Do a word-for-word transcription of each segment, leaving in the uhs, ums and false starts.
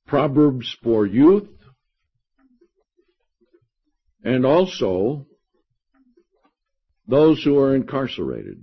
Proverbs for youth, and also those who are incarcerated.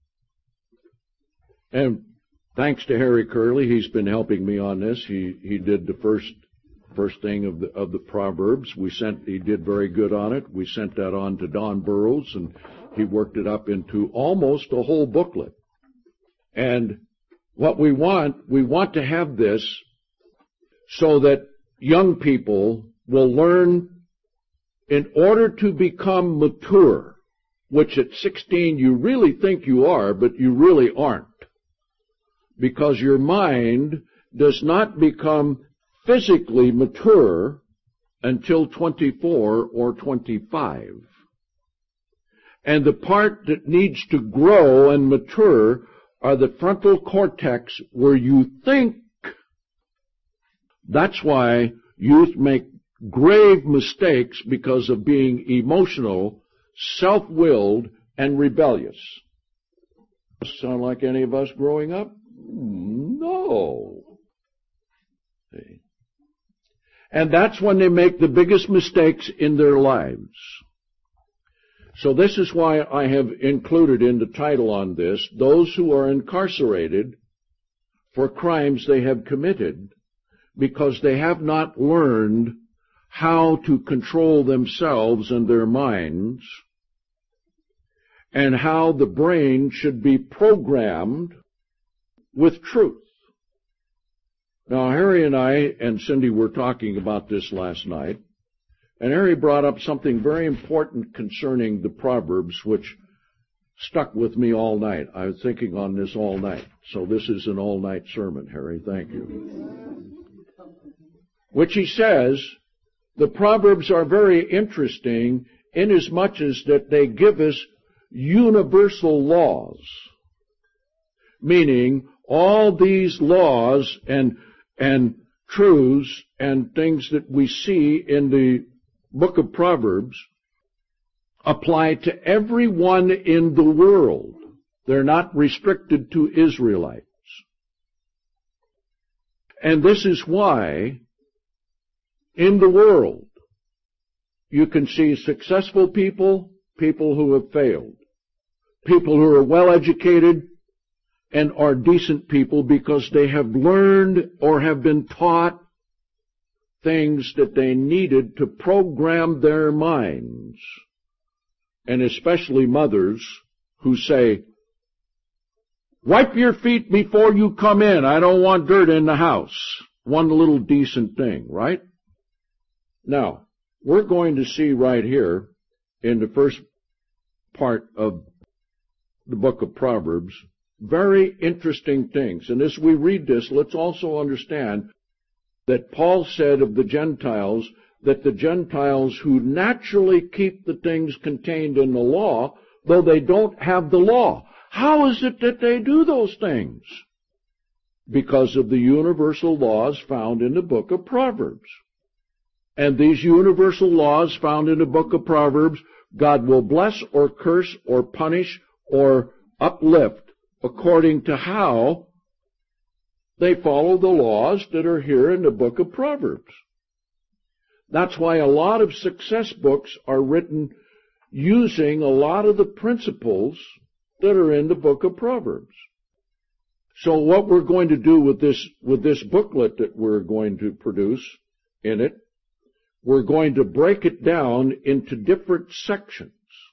And thanks to Harry Curley, he's been helping me on this. He he did the first first thing of the of the Proverbs. We sent he did very good on it. We sent that on to Don Burrows, and he worked it up into almost a whole booklet. And what we want, we want to have this so that young people will learn in order to become mature, which at sixteen you really think you are, but you really aren't. Because your mind does not become physically mature until twenty-four or twenty-five. And the part that needs to grow and mature are the frontal cortex where you think. That's why youth make grave mistakes because of being emotional, self-willed, and rebellious. Sound like any of us growing up? No. See? And that's when they make the biggest mistakes in their lives. So this is why I have included in the title on this, those who are incarcerated for crimes they have committed because they have not learned how to control themselves and their minds and how the brain should be programmed with truth. Now, Harry and I and Cindy were talking about this last night, and Harry brought up something very important concerning the Proverbs, which stuck with me all night. I was thinking on this all night. So this is an all-night sermon, Harry. Thank you. Which he says, the Proverbs are very interesting inasmuch as that they give us universal laws, meaning all these laws and and truths and things that we see in the book of Proverbs apply to everyone in the world. They're not restricted to Israelites. And this is why in the world you can see successful people, people who have failed, people who are well educated, and are decent people because they have learned or have been taught things that they needed to program their minds. And especially mothers who say, wipe your feet before you come in. I don't want dirt in the house. One little decent thing, right? Now, we're going to see right here in the first part of the book of Proverbs very interesting things. And as we read this, let's also understand that Paul said of the Gentiles that the Gentiles who naturally keep the things contained in the law, though they don't have the law. How is it that they do those things? Because of the universal laws found in the book of Proverbs. And these universal laws found in the book of Proverbs, God will bless or curse or punish or uplift according to how they follow the laws that are here in the book of Proverbs. That's why a lot of success books are written using a lot of the principles that are in the book of Proverbs. So what we're going to do with this, with this booklet that we're going to produce in it, we're going to break it down into different sections.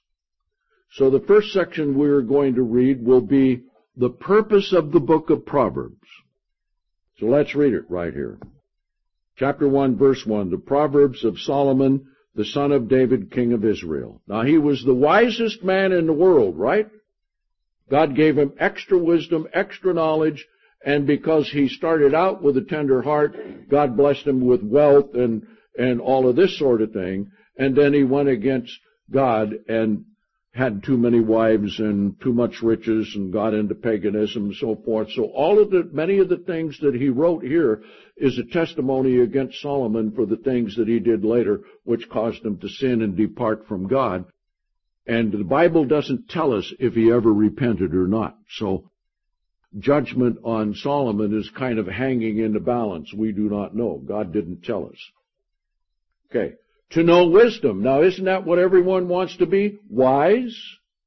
So the first section we're going to read will be the purpose of the book of Proverbs. So let's read it right here. Chapter one, verse one, the Proverbs of Solomon, the son of David, king of Israel. Now he was the wisest man in the world, right? God gave him extra wisdom, extra knowledge, and because he started out with a tender heart, God blessed him with wealth and, and all of this sort of thing. And then he went against God and had too many wives and too much riches and got into paganism and so forth. So all of the, many of the things that he wrote here is a testimony against Solomon for the things that he did later, which caused him to sin and depart from God. And the Bible doesn't tell us if he ever repented or not. So judgment on Solomon is kind of hanging in the balance. We do not know. God didn't tell us. Okay. To know wisdom. Now, isn't that what everyone wants to be? Wise?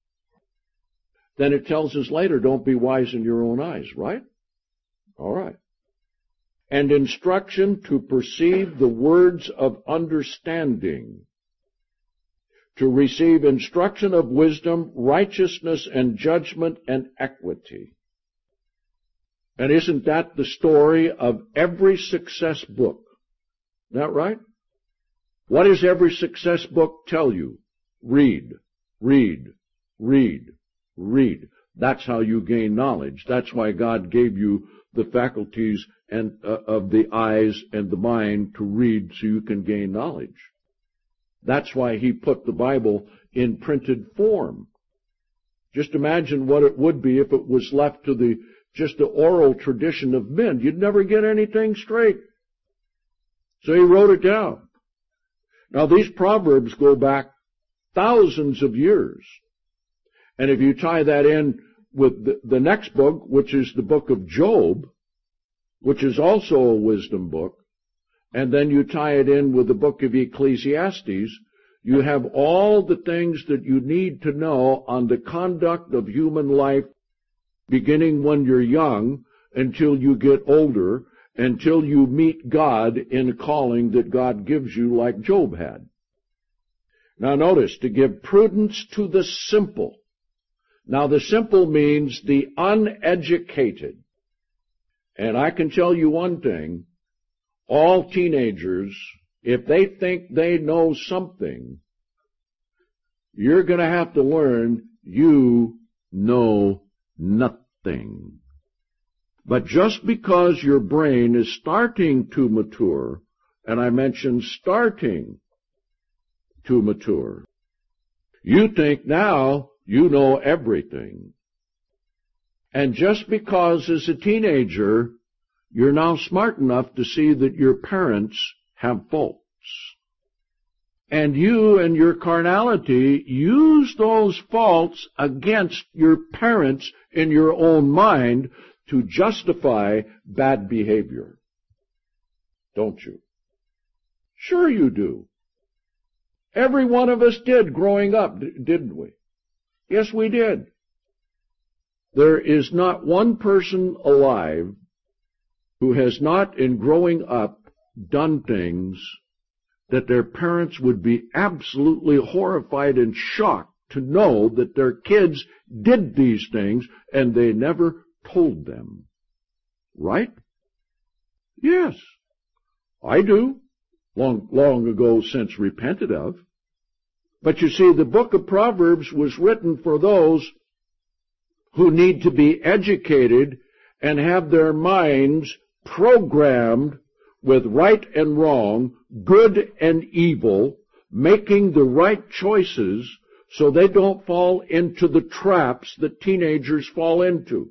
Then it tells us later, don't be wise in your own eyes, right? All right. And instruction to perceive the words of understanding, to receive instruction of wisdom, righteousness, and judgment, and equity. And isn't that the story of every success book? Isn't that right? What does every success book tell you? Read, read, read, read. That's how you gain knowledge. That's why God gave you the faculties and uh, of the eyes and the mind to read so you can gain knowledge. That's why He put the Bible in printed form. Just imagine what it would be if it was left to the just the oral tradition of men. You'd never get anything straight. So He wrote it down. Now, these Proverbs go back thousands of years. And if you tie that in with the, the next book, which is the book of Job, which is also a wisdom book, and then you tie it in with the book of Ecclesiastes, you have all the things that you need to know on the conduct of human life, beginning when you're young until you get older, until you meet God in a calling that God gives you like Job had. Now notice, to give prudence to the simple. Now the simple means the uneducated. And I can tell you one thing, all teenagers, if they think they know something, you're going to have to learn you know nothing. But just because your brain is starting to mature, and I mentioned starting to mature, you think now you know everything. And just because as a teenager, you're now smart enough to see that your parents have faults. And you and your carnality use those faults against your parents in your own mind to justify bad behavior. Don't you? Sure you do. Every one of us did growing up, didn't we? Yes, we did. There is not one person alive who has not, in growing up, done things that their parents would be absolutely horrified and shocked to know that their kids did these things and they never told them. Right? Yes. I do. Long, long ago since repented of. But you see, the book of Proverbs was written for those who need to be educated and have their minds programmed with right and wrong, good and evil, making the right choices so they don't fall into the traps that teenagers fall into.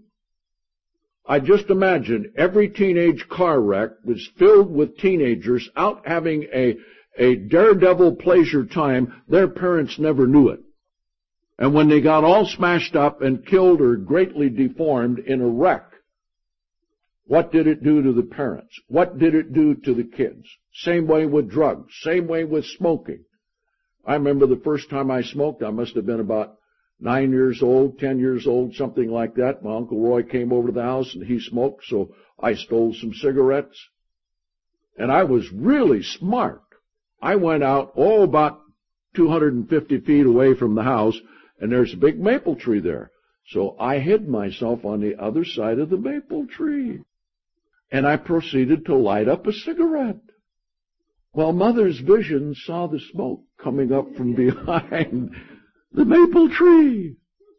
I just imagine every teenage car wreck was filled with teenagers out having a, a daredevil pleasure time. Their parents never knew it. And when they got all smashed up and killed or greatly deformed in a wreck, what did it do to the parents? What did it do to the kids? Same way with drugs. Same way with smoking. I remember the first time I smoked, I must have been about nine years old, ten years old, something like that. My Uncle Roy came over to the house and he smoked, so I stole some cigarettes. And I was really smart. I went out, oh, about two hundred fifty feet away from the house, and there's a big maple tree there. So I hid myself on the other side of the maple tree. And I proceeded to light up a cigarette. Well, Mother's vision saw the smoke coming up from behind the maple tree.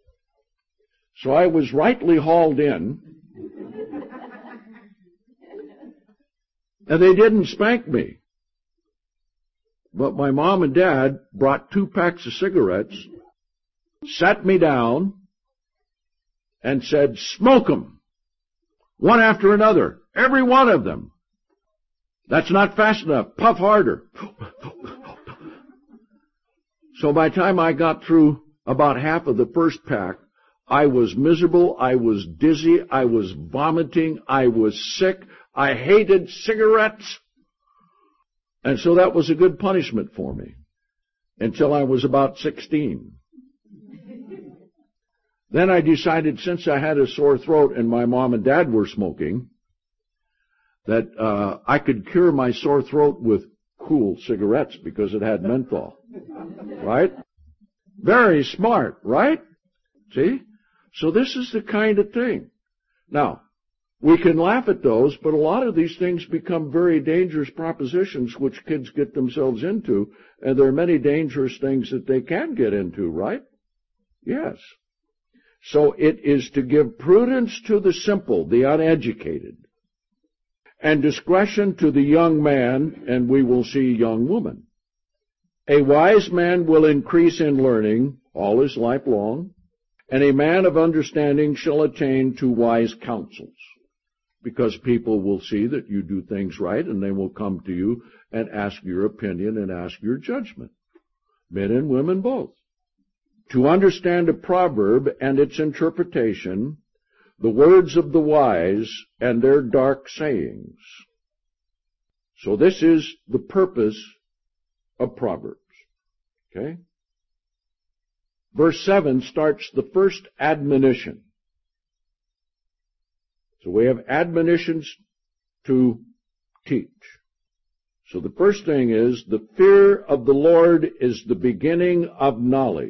So I was rightly hauled in. And they didn't spank me. But my mom and dad brought two packs of cigarettes, sat me down, and said, smoke 'em. One after another. Every one of them. That's not fast enough. Puff harder. So by the time I got through about half of the first pack, I was miserable. I was dizzy. I was vomiting. I was sick. I hated cigarettes. And so that was a good punishment for me until I was about sixteen. Then I decided, since I had a sore throat and my mom and dad were smoking, that uh, I could cure my sore throat with cool cigarettes because it had menthol. Right? Very smart, right? See? So this is the kind of thing. Now, we can laugh at those, but a lot of these things become very dangerous propositions which kids get themselves into, and there are many dangerous things that they can get into, right? Yes. So it is to give prudence to the simple, the uneducated, and discretion to the young man, and we will see young woman. A wise man will increase in learning all his life long, and a man of understanding shall attain to wise counsels, because people will see that you do things right, and they will come to you and ask your opinion and ask your judgment, men and women both. To understand a proverb and its interpretation, the words of the wise and their dark sayings. So this is the purpose of Proverbs. Okay? Verse seven starts the first admonition. So we have admonitions to teach. So the first thing is, the fear of the Lord is the beginning of knowledge,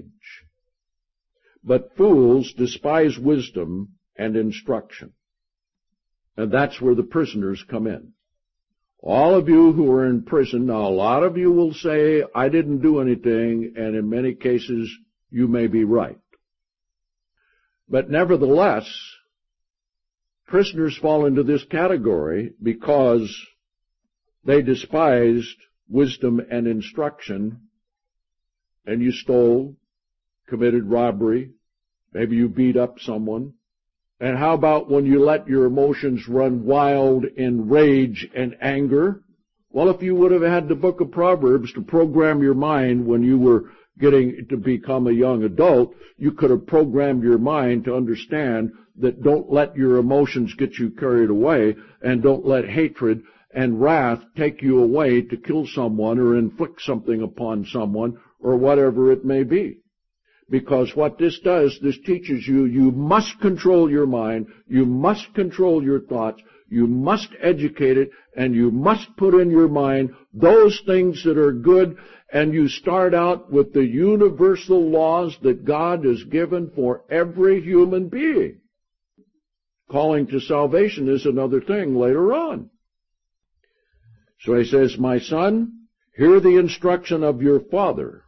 but fools despise wisdom and instruction. And that's where the prisoners come in. All of you who are in prison, now a lot of you will say, I didn't do anything, and in many cases you may be right. But nevertheless, prisoners fall into this category because they despised wisdom and instruction, and you stole, committed robbery, maybe you beat up someone. And how about when you let your emotions run wild in rage and anger? Well, if you would have had the book of Proverbs to program your mind when you were getting to become a young adult, you could have programmed your mind to understand that don't let your emotions get you carried away, and don't let hatred and wrath take you away to kill someone or inflict something upon someone or whatever it may be. Because what this does, this teaches you, you must control your mind, you must control your thoughts, you must educate it, and you must put in your mind those things that are good, and you start out with the universal laws that God has given for every human being. Calling to salvation is another thing later on. So he says, my son, hear the instruction of your father.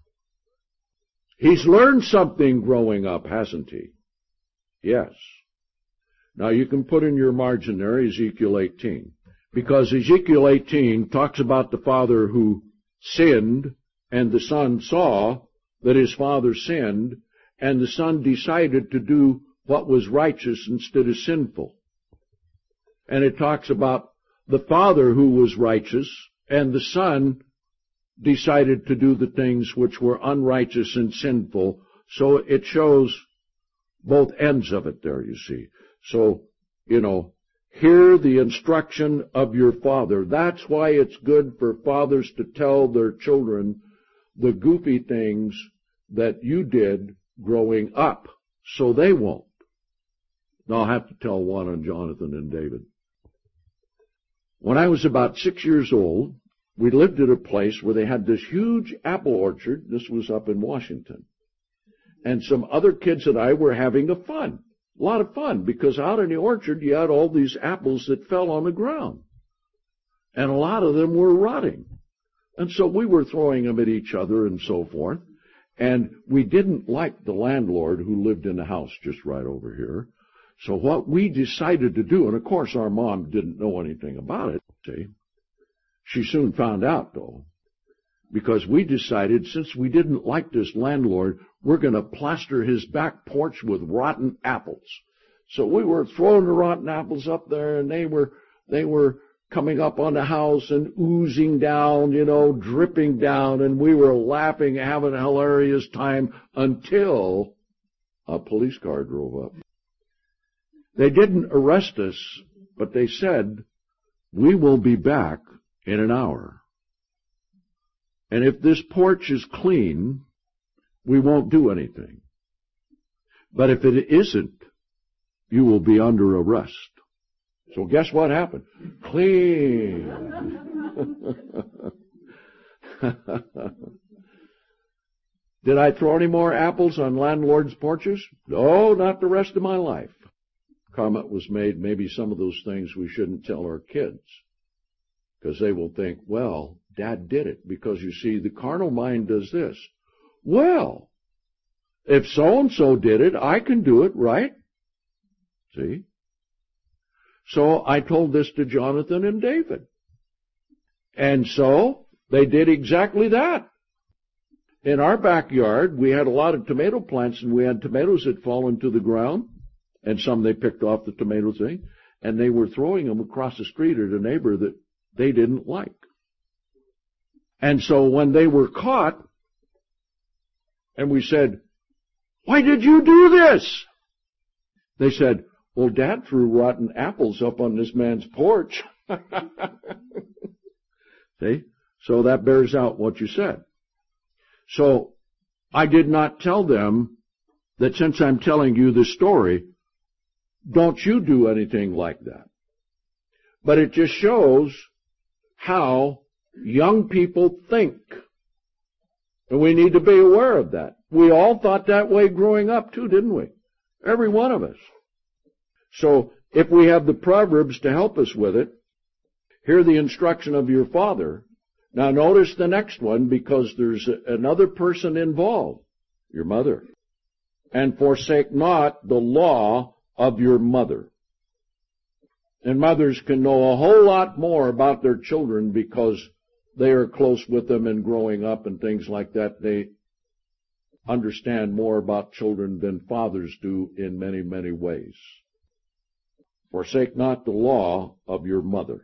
He's learned something growing up, hasn't he? Yes. Now you can put in your margin there Ezekiel eighteen, because Ezekiel eighteen talks about the father who sinned, and the son saw that his father sinned, and the son decided to do what was righteous instead of sinful. And it talks about the father who was righteous, and the son decided to do the things which were unrighteous and sinful. So it shows both ends of it there, you see. So, you know, hear the instruction of your father. That's why it's good for fathers to tell their children the goofy things that you did growing up, so they won't. Now I'll have to tell one on Jonathan and David. When I was about six years old, we lived at a place where they had this huge apple orchard. This was up in Washington. And some other kids and I were having a fun, a lot of fun, because out in the orchard you had all these apples that fell on the ground. And a lot of them were rotting. And so we were throwing them at each other and so forth. And we didn't like the landlord who lived in the house just right over here. So what we decided to do, and of course our mom didn't know anything about it, see. She soon found out, though, because we decided, since we didn't like this landlord, we're going to plaster his back porch with rotten apples. So we were throwing the rotten apples up there, and they were they were coming up on the house and oozing down, you know, dripping down, and we were laughing, having a hilarious time until a police car drove up. They didn't arrest us, but they said, "We will be back in an hour. And if this porch is clean, we won't do anything. But if it isn't, you will be under arrest." So guess what happened? Clean. Did I throw any more apples on landlords' porches? No, not the rest of my life. Comment was made, maybe some of those things we shouldn't tell our kids, because they will think, well, Dad did it, because you see, the carnal mind does this. Well, if so-and-so did it, I can do it, right? See? So I told this to Jonathan and David. And so they did exactly that. In our backyard, we had a lot of tomato plants, and we had tomatoes that fall into the ground, and some they picked off the tomato thing, and they were throwing them across the street at a neighbor that they didn't like. And so when they were caught, and we said, "Why did you do this?" They said, "Well, Dad threw rotten apples up on this man's porch." See? So that bears out what you said. So I did not tell them that since I'm telling you this story, don't you do anything like that. But it just shows how young people think. And we need to be aware of that. We all thought that way growing up too, didn't we? Every one of us. So if we have the Proverbs to help us with it, hear the instruction of your father. Now notice the next one, because there's another person involved, your mother. And forsake not the law of your mother. And mothers can know a whole lot more about their children because they are close with them and growing up and things like that. They understand more about children than fathers do in many, many ways. Forsake not the law of your mother.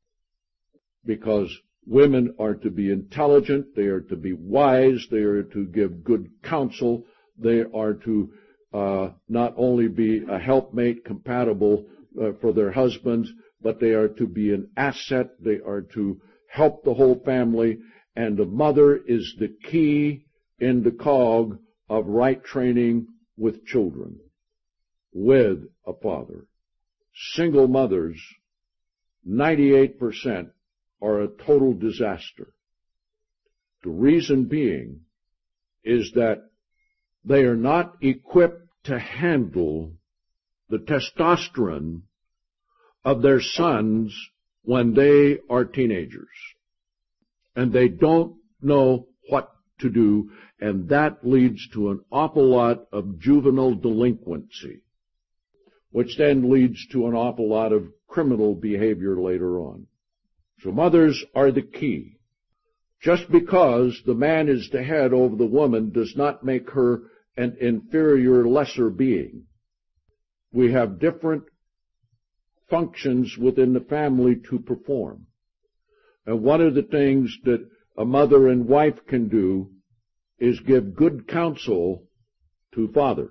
Because women are to be intelligent, they are to be wise, they are to give good counsel, they are to uh, not only be a helpmate compatible uh, for their husbands, but they are to be an asset, they are to help the whole family, and the mother is the key in the cog of right training with children, with a father. Single mothers, ninety-eight percent are a total disaster. The reason being is that they are not equipped to handle the testosterone of their sons when they are teenagers. And they don't know what to do, and that leads to an awful lot of juvenile delinquency, which then leads to an awful lot of criminal behavior later on. So mothers are the key. Just because the man is the head over the woman does not make her an inferior, lesser being. We have different functions within the family to perform. And one of the things that a mother and wife can do is give good counsel to father.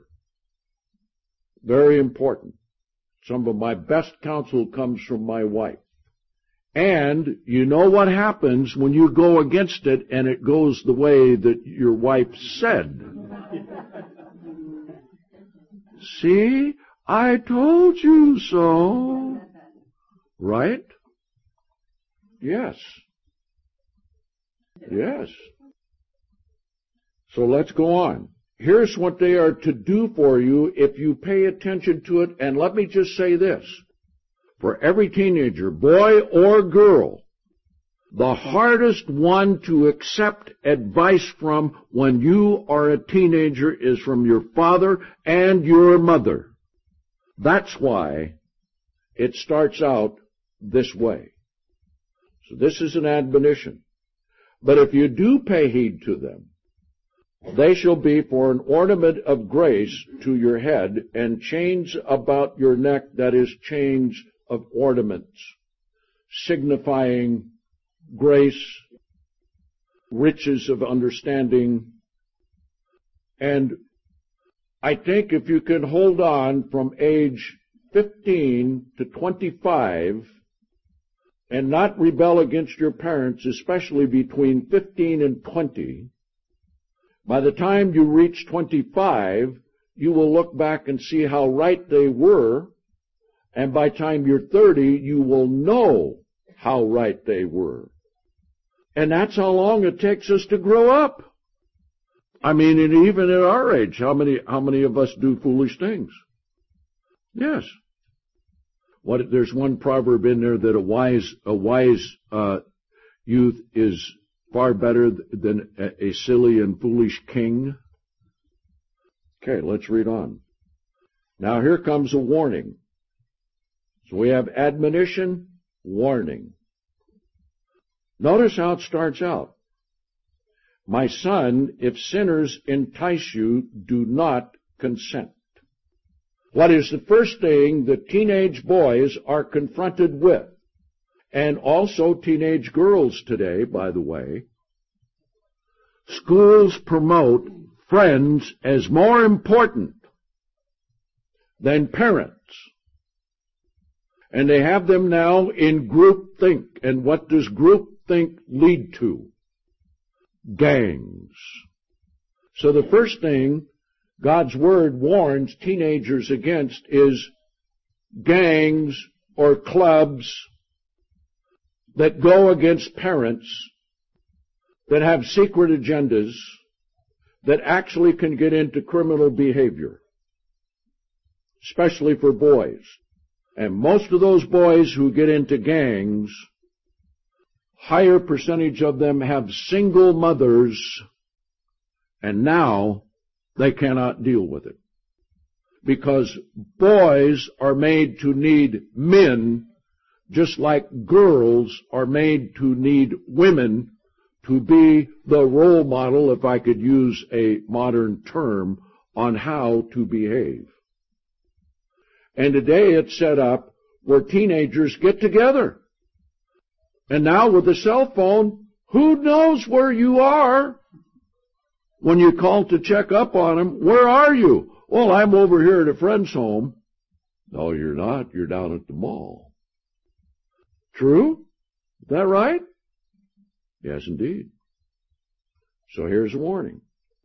Very important. Some of my best counsel comes from my wife. And you know what happens when you go against it and it goes the way that your wife said. See, I told you so. Right? Yes. Yes. So let's go on. Here's what they are to do for you if you pay attention to it. And let me just say this. For every teenager, boy or girl, the hardest one to accept advice from when you are a teenager is from your father and your mother. That's why it starts out this way. So this is an admonition. But if you do pay heed to them, they shall be for an ornament of grace to your head and chains about your neck, that is, chains of ornaments, signifying grace, riches of understanding, and I think if you can hold on from age fifteen to twenty-five and not rebel against your parents, especially between fifteen and twenty, by the time you reach twenty-five, you will look back and see how right they were, and by the time you're thirty, you will know how right they were. And that's how long it takes us to grow up. I mean, and even at our age, how many how many of us do foolish things? Yes. What there's one proverb in there that a wise a wise uh, youth is far better than a, a silly and foolish king. Okay, let's read on. Now here comes a warning. So we have admonition, warning. Notice how it starts out. My son, if sinners entice you, do not consent. What is the first thing that teenage boys are confronted with? And also teenage girls today, by the way. Schools promote friends as more important than parents. And they have them now in groupthink. And what does groupthink lead to? Gangs. So the first thing God's Word warns teenagers against is gangs or clubs that go against parents, that have secret agendas, that actually can get into criminal behavior, especially for boys. And most of those boys who get into gangs, higher percentage of them have single mothers, and now they cannot deal with it. Because boys are made to need men, just like girls are made to need women to be the role model, if I could use a modern term, on how to behave. And today it's set up where teenagers get together. And now with the cell phone, who knows where you are? When you call to check up on them, where are you? Well, I'm over here at a friend's home. No, you're not. You're down at the mall. True? Is that right? Yes, indeed. So here's a warning.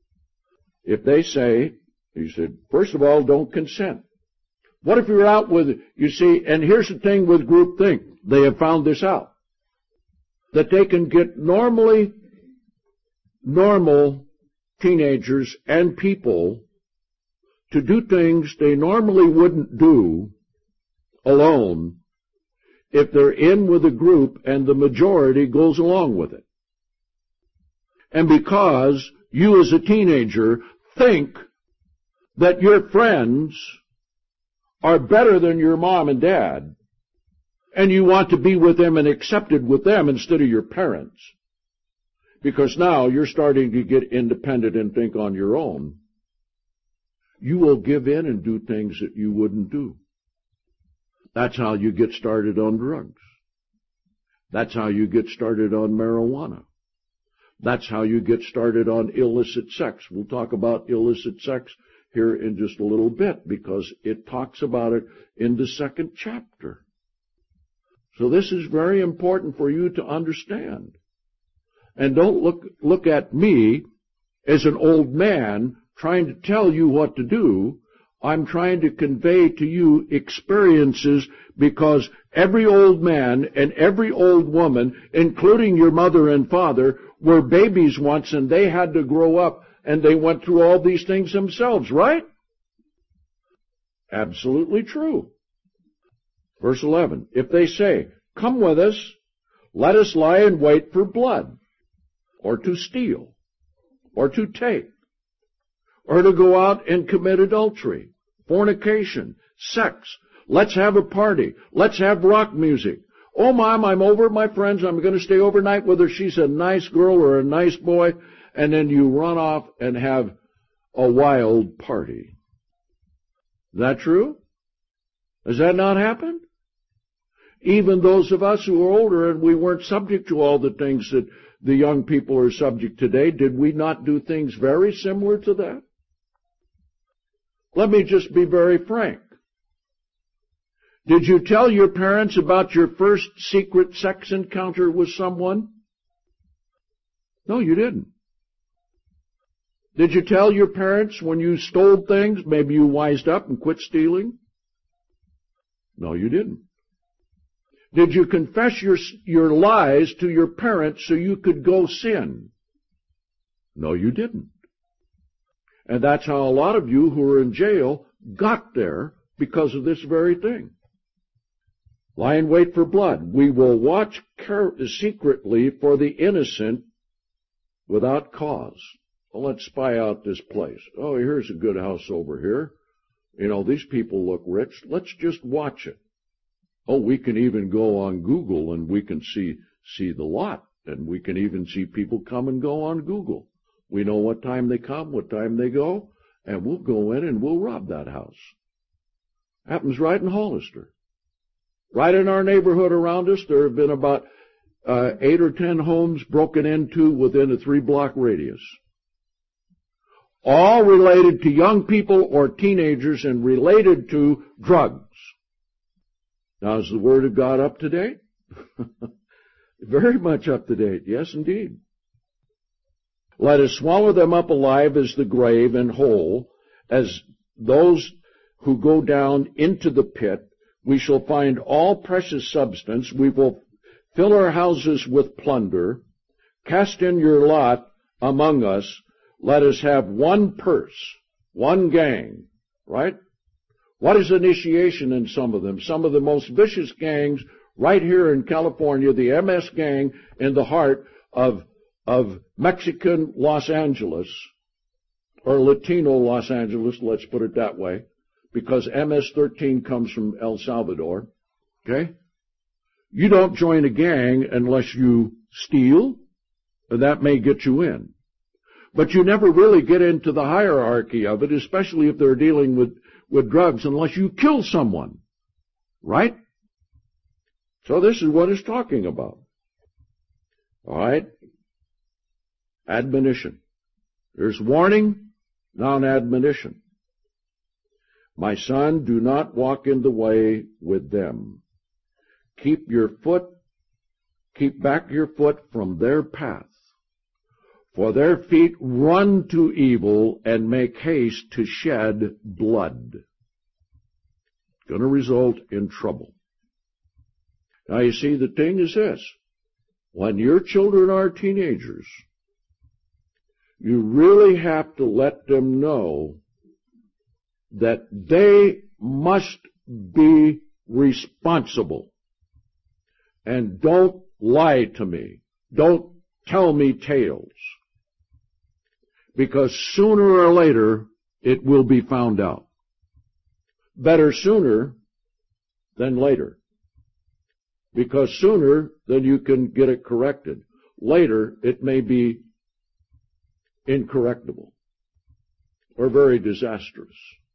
If they say, he said, first of all, don't consent. What if you're out with, you see, and here's the thing with groupthink. They have found this out. That they can get normally, normal teenagers and people to do things they normally wouldn't do alone if they're in with a group and the majority goes along with it. And because you as a teenager think that your friends are better than your mom and dad, and you want to be with them and accepted with them instead of your parents, because now you're starting to get independent and think on your own, you will give in and do things that you wouldn't do. That's how you get started on drugs. That's how you get started on marijuana. That's how you get started on illicit sex. We'll talk about illicit sex here in just a little bit because it talks about it in the second chapter. So this is very important for you to understand. And don't look, look at me as an old man trying to tell you what to do. I'm trying to convey to you experiences because every old man and every old woman, including your mother and father, were babies once and they had to grow up and they went through all these things themselves, right? Absolutely true. Verse eleven, if they say, come with us, let us lie in wait for blood, or to steal, or to take, or to go out and commit adultery, fornication, sex. Let's have a party. Let's have rock music. Oh, Mom, I'm over at my friend's. I'm going to stay overnight with her. She's a nice girl or a nice boy. And then you run off and have a wild party. Is that true? Has that not happened? Even those of us who are older and we weren't subject to all the things that the young people are subject today, did we not do things very similar to that? Let me just be very frank. Did you tell your parents about your first secret sex encounter with someone? No, you didn't. Did you tell your parents when you stole things, maybe you wised up and quit stealing? No, you didn't. Did you confess your, your lies to your parents so you could go sin? No, you didn't. And that's how a lot of you who are in jail got there, because of this very thing. Lie in wait for blood. We will watch secretly for the innocent without cause. Well, let's spy out this place. Oh, here's a good house over here. You know, these people look rich. Let's just watch it. Oh, we can even go on Google and we can see, see the lot. And we can even see people come and go on Google. We know what time they come, what time they go, and we'll go in and we'll rob that house. Happens right in Hollister. Right in our neighborhood around us, there have been about uh, eight or ten homes broken into within a three-block radius. All related to young people or teenagers and related to drugs. Now, is the Word of God up to date? Very much up to date, yes indeed. Let us swallow them up alive as the grave and whole, as those who go down into the pit. We shall find all precious substance. We will fill our houses with plunder. Cast in your lot among us. Let us have one purse, one gang, right? What is initiation in some of them? Some of the most vicious gangs right here in California, the M S gang in the heart of, of Mexican Los Angeles, or Latino Los Angeles, let's put it that way, because M S thirteen comes from El Salvador, okay? You don't join a gang unless you steal, and that may get you in. But you never really get into the hierarchy of it, especially if they're dealing with, with drugs, unless you kill someone, right? So this is what it's talking about. All right? Admonition. There's warning, now an admonition. My son, do not walk in the way with them. Keep your foot, keep back your foot from their path. For their feet run to evil and make haste to shed blood. It's going to result in trouble. Now you see, the thing is this. When your children are teenagers, you really have to let them know that they must be responsible. And don't lie to me. Don't tell me tales. Because sooner or later, it will be found out. Better sooner than later. Because sooner, then you can get it corrected. Later, it may be incorrectable or very disastrous.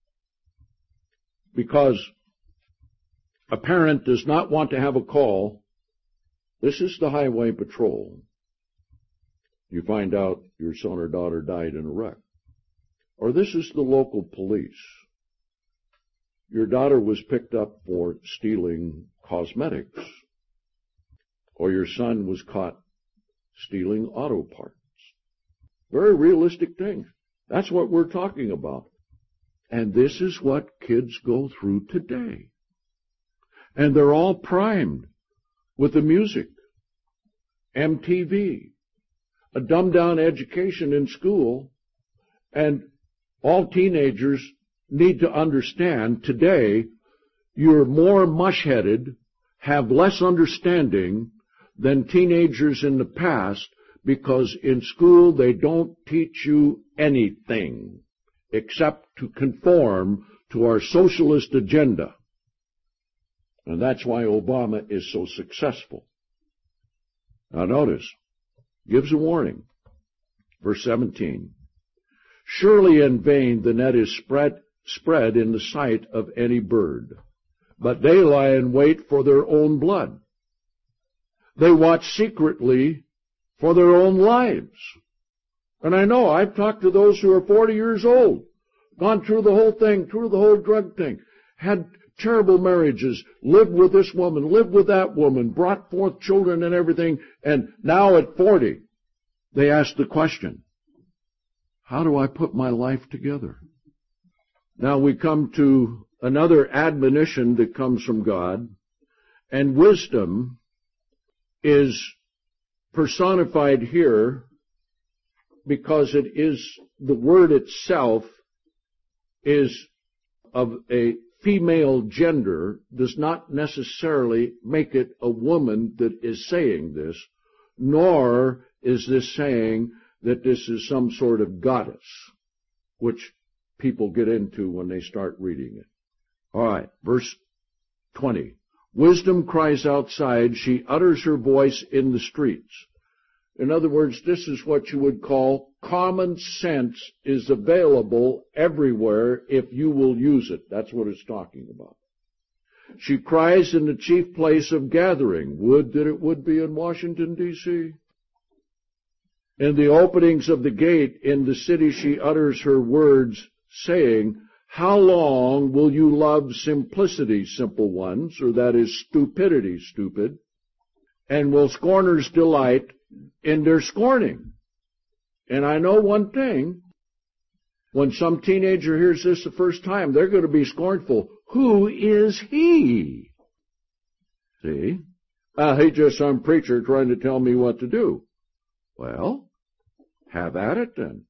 Because a parent does not want to have a call. This is the highway patrol. You find out your son or daughter died in a wreck. Or this is the local police. Your daughter was picked up for stealing cosmetics. Or your son was caught stealing auto parts. Very realistic things. That's what we're talking about. And this is what kids go through today. And they're all primed with the music, M T V, a dumbed-down education in school, and all teenagers need to understand today you're more mush-headed, have less understanding than teenagers in the past, because in school they don't teach you anything except to conform to our socialist agenda. And that's why Obama is so successful. Now notice, gives a warning. Verse seventeen. Surely in vain the net is spread, spread in the sight of any bird, but they lie in wait for their own blood. They watch secretly for their own lives. And I know, I've talked to those who are forty years old, gone through the whole thing, through the whole drug thing, had terrible marriages, lived with this woman, lived with that woman, brought forth children and everything, and now at forty, they ask the question, how do I put my life together? Now we come to another admonition that comes from God, and wisdom is personified here because it is, the word itself is of a female gender, does not necessarily make it a woman that is saying this, nor is this saying that this is some sort of goddess, which people get into when they start reading it. All right, verse twenty. Wisdom cries outside, she utters her voice in the streets. In other words, this is what you would call common sense is available everywhere if you will use it. That's what it's talking about. She cries in the chief place of gathering. Would that it would be in Washington, D C In the openings of the gate in the city she utters her words, saying, how long will you love simplicity, simple ones, or that is stupidity, stupid, and will scorners delight in their scorning? And I know one thing, when some teenager hears this the first time, they're going to be scornful. Who is he? See? Uh, he's just some preacher trying to tell me what to do. Well, have at it then.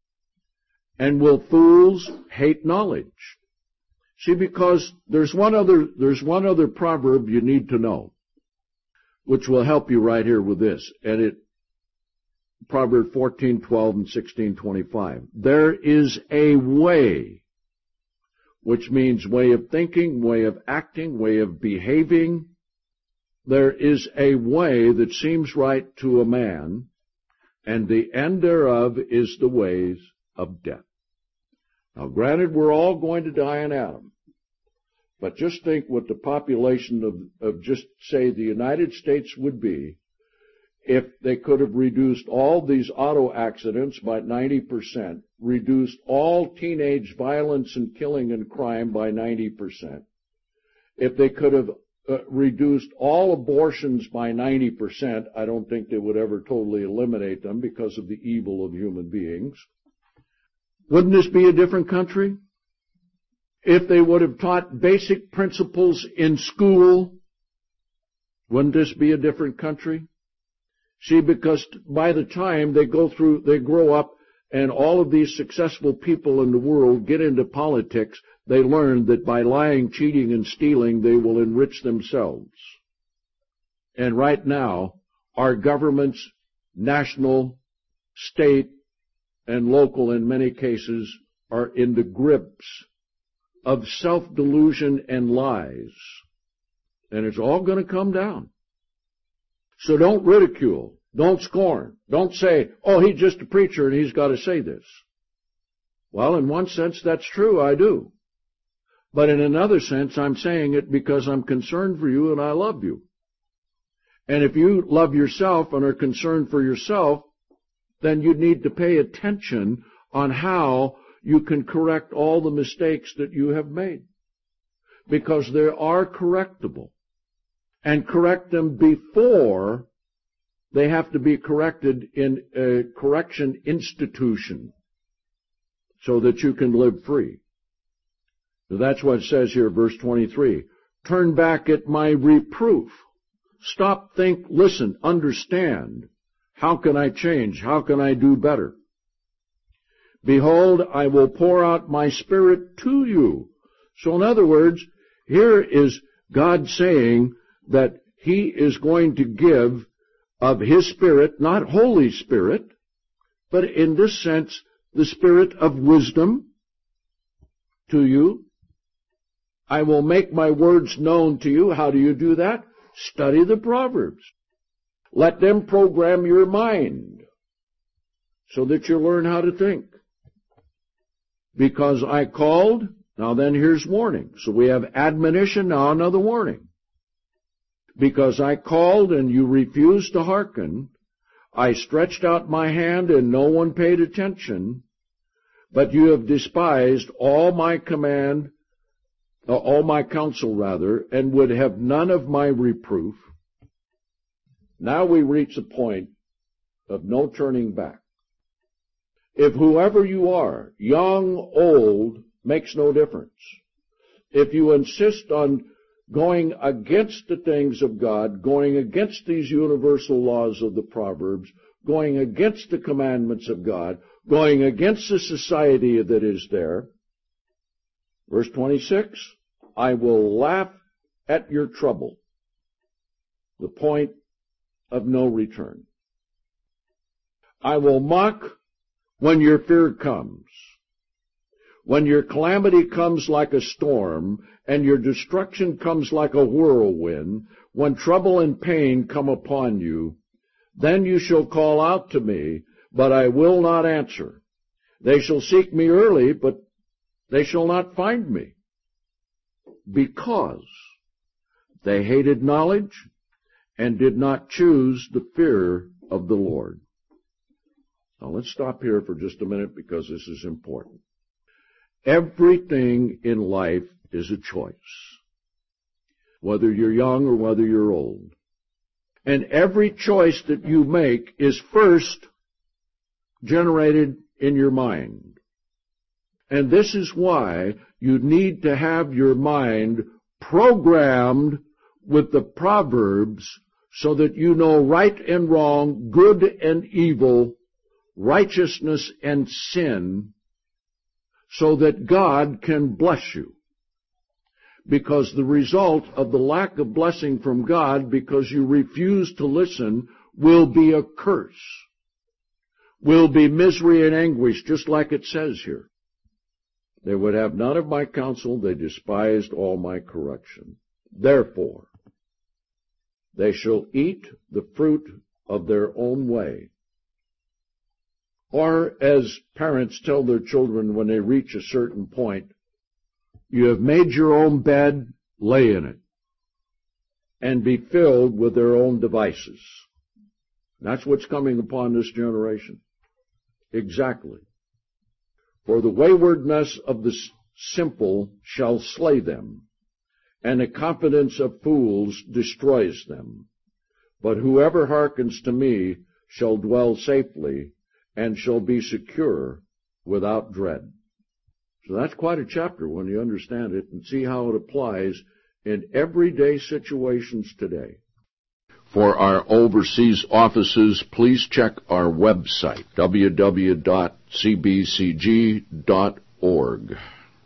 And will fools hate knowledge? See, because there's one other, there's one other proverb you need to know, which will help you right here with this. And it, Proverbs fourteen twelve and sixteen twenty-five. There is a way, which means way of thinking, way of acting, way of behaving. There is a way that seems right to a man, and the end thereof is the ways of death. Now, granted, we're all going to die in Adam. But just think what the population of, of just, say, the United States would be if they could have reduced all these auto accidents by ninety percent, reduced all teenage violence and killing and crime by ninety percent, if they could have uh, reduced all abortions by ninety percent, I don't think they would ever totally eliminate them because of the evil of human beings. Wouldn't this be a different country? If they would have taught basic principles in school, wouldn't this be a different country? See, because by the time they go through, they grow up, and all of these successful people in the world get into politics, they learn that by lying, cheating, and stealing, they will enrich themselves. And right now, our governments, national, state, and local in many cases, are in the grips of self-delusion and lies. And it's all going to come down. So don't ridicule, don't scorn, don't say, oh, he's just a preacher and he's got to say this. Well, in one sense, that's true, I do. But in another sense, I'm saying it because I'm concerned for you and I love you. And if you love yourself and are concerned for yourself, then you need to pay attention on how you can correct all the mistakes that you have made. Because they are correctable. And correct them before they have to be corrected in a correction institution so that you can live free. So that's what it says here, verse twenty-three. Turn back at my reproof. Stop, think, listen, understand. How can I change? How can I do better? Behold, I will pour out my Spirit to you. So in other words, here is God saying that He is going to give of His Spirit, not Holy Spirit, but in this sense, the Spirit of wisdom to you. I will make my words known to you. How do you do that? Study the Proverbs. Let them program your mind so that you learn how to think. Because I called, now then here's warning. So we have admonition, now another warning. Because I called and you refused to hearken, I stretched out my hand and no one paid attention. But you have despised all my command, uh, all my counsel rather, and would have none of my reproof. Now we reach a point of no turning back. If whoever you are, young, old, makes no difference. If you insist on going against the things of God, going against these universal laws of the Proverbs, going against the commandments of God, going against the society that is there, verse twenty-six, I will laugh at your trouble, the point of no return. I will mock when your fear comes, when your calamity comes like a storm, and your destruction comes like a whirlwind, when trouble and pain come upon you, then you shall call out to me, but I will not answer. They shall seek me early, but they shall not find me, because they hated knowledge and did not choose the fear of the Lord. Now let's stop here for just a minute because this is important. Everything in life is a choice, whether you're young or whether you're old. And every choice that you make is first generated in your mind. And this is why you need to have your mind programmed with the Proverbs so that you know right and wrong, good and evil, righteousness and sin, so that God can bless you. Because the result of the lack of blessing from God, because you refuse to listen, will be a curse, will be misery and anguish, just like it says here. They would have none of my counsel, they despised all my correction. Therefore, they shall eat the fruit of their own way. Or, as parents tell their children when they reach a certain point, you have made your own bed, lay in it, and be filled with their own devices. That's what's coming upon this generation. Exactly. For the waywardness of the simple shall slay them, and the confidence of fools destroys them. But whoever hearkens to me shall dwell safely, and shall be secure without dread. So that's quite a chapter when you understand it and see how it applies in everyday situations today. For our overseas offices, please check our website, w w w dot c b c g dot org.